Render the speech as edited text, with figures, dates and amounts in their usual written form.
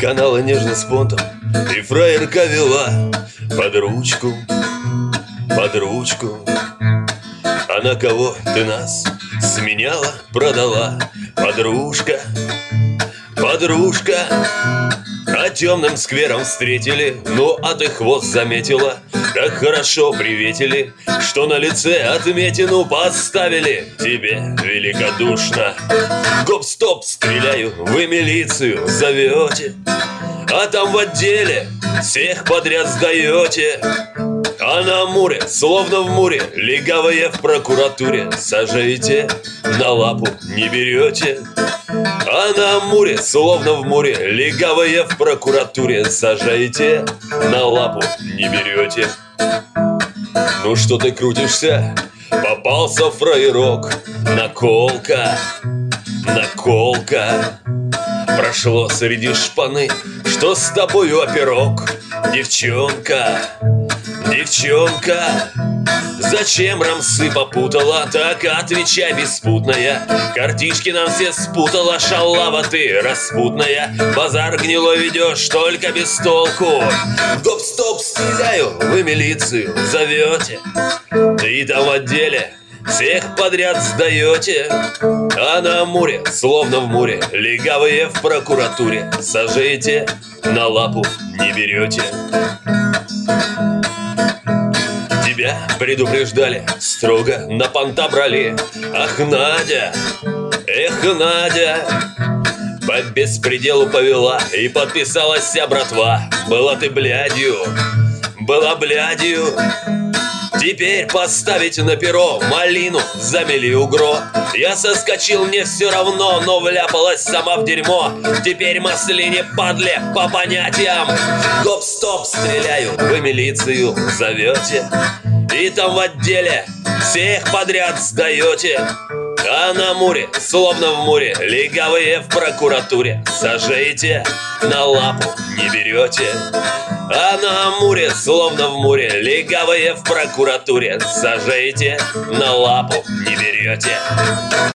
канала нежно с понтом, и фраерка вела под ручку, под ручку. А на кого ты нас сменяла, продала, подружка, подружка? А темным сквером встретили, ну а ты хвост заметила. Так хорошо приветили, что на лице отметину поставили. Тебе великодушно гоп-стоп стреляю, вы милицию зовете, а там в отделе всех подряд сдаете. А на Амуре, словно в море, легавые в прокуратуре сажаете, на лапу не берете. А на Амуре, словно в море, легавые в прокуратуре сажаете, на лапу не берете. Ну что ты крутишься? Попался фраерок. Наколка, наколка. Прошло среди шпаны, что с тобою оперок. Девчонка, девчонка, зачем рамсы попутала? Так отвечай, беспутная. Картишки нам все спутала, шалава ты распутная. Базар гнилой ведешь, только без толку. Гоп-стоп стреляю, вы милицию зовете, и там в отделе всех подряд сдаете. А на Амуре, словно в море, легавые в прокуратуре сажаете, на лапу не берете. Тебя предупреждали, строго на понта брали. Ах, Надя, эх, Надя, по беспределу повела, и подписалась вся братва. Была ты блядью, была блядью. Теперь поставить на перо малину замели угро. Я соскочил, мне все равно, но вляпалась сама в дерьмо. Теперь маслине падле по понятиям. Гоп-стоп стреляю, вы милицию зовете, и там в отделе всех подряд сдаете. А на Амуре, словно в море, легавые в прокуратуре сажаете, на лапу не берете. А на Амуре, словно в море, легавые в прокуратуре сажаете, на лапу не берете.